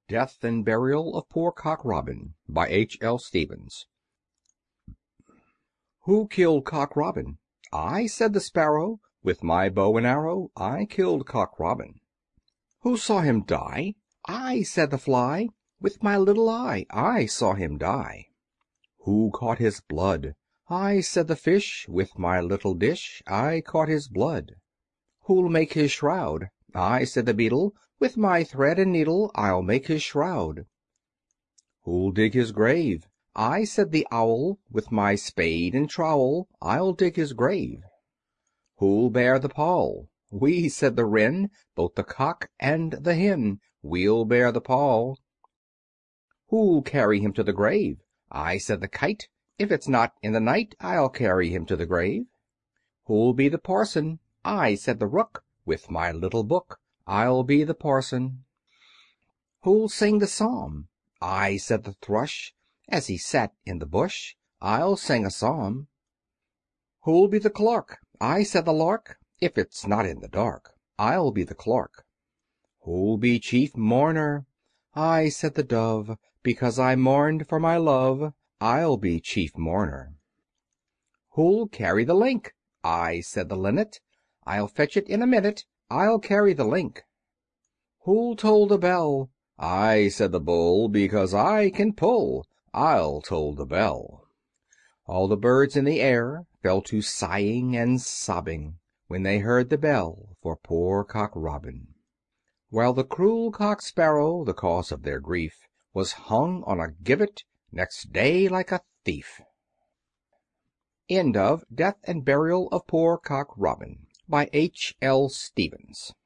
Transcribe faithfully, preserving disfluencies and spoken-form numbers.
Death and Burial of Poor Cock Robin by H. L. Stevens. Who killed Cock Robin? I, said the Sparrow, with my bow and arrow I killed Cock Robin. Who saw him die? I, said the Fly, with my little eye I saw him die. Who caught his blood? I, said the Fish, with my little dish I caught his blood. Who'll make his shroud? I, said the Beetle, with my thread and needle I'll make his shroud. Who'll dig his grave? I, said the Owl, with my spade and trowel I'll dig his grave. Who'll bear the pall? We, said the Wren, both the Cock and the Hen, we'll bear the pall. Who'll carry him to the grave? I, said the Kite, if it's not in the night I'll carry him to the grave. Who'll be the parson? I, said the Rook, with my little book I'll be the parson. Who'll sing the psalm? I, said the Thrush, as he sat in the bush I'll sing a psalm. Who'll be the clerk? I, said the Lark, if it's not in the dark I'll be the clerk. Who'll be chief mourner? I, said the Dove, because I mourned for my love I'll be chief mourner. Who'll carry the link? I, said the Linnet, I'll fetch it in a minute I'll carry the link. Who'll toll the bell? I, said the Bull, because I can pull I'll toll the bell. All the birds in the air fell to sighing and sobbing when they heard the bell for poor Cock Robin, while the cruel Cock Sparrow, the cause of their grief, was hung on a gibbet next day like a thief. End of Death and Burial of Poor Cock Robin by H. L. Stevens.